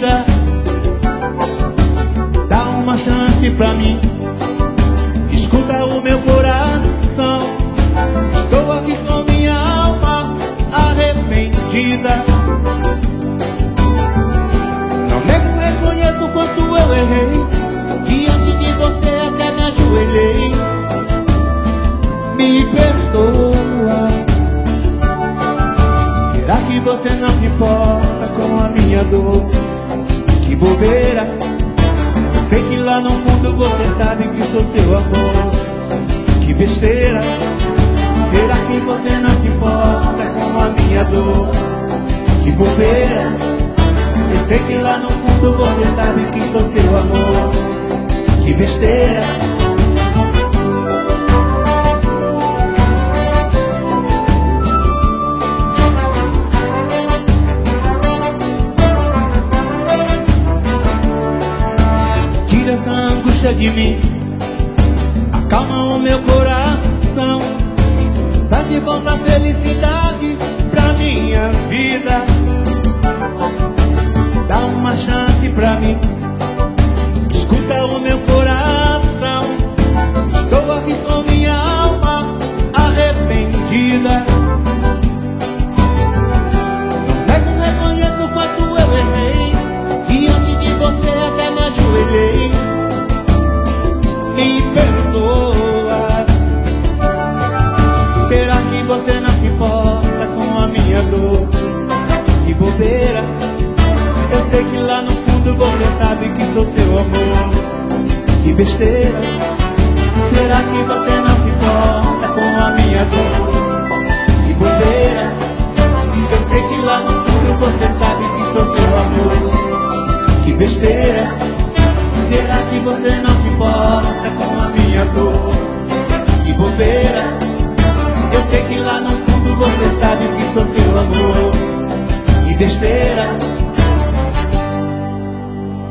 vida. Dá uma chance pra mim, escuta o meu coração. Estou aqui com minha alma arrependida. Não nego, reconheço quanto eu errei. Diante de você até me ajoelhei. Me perdoa. Será que você não se importa com a minha dor? Que bobeira. Eu sei que lá no fundo você sabe que sou seu amor. Que besteira. Será que você não se importa com a minha dor? Que bobeira. Eu sei que lá no fundo você sabe que sou seu amor. Que besteira. Tira essa angústia de mim, acalma o meu coração. Dá de volta a felicidade pra minha vida. Dá uma chance pra mim, escuta o meu coração. Estou aqui com minha alma arrependida. Não reconheço quanto eu errei. Diante de você até me ajoelhei. Me perdoa. Será que você não se importa com a minha dor? Que bobeira. Eu sei que lá no fundo você sabe que sou seu amor. Que besteira. Será que você não se importa com a minha dor? Que bobeira. Eu sei que lá no fundo você sabe que sou seu amor. Que besteira. Será que você não se importa com a minha dor? Que bobeira. Eu sei que lá no fundo você sabe que sou seu amor. Que besteira.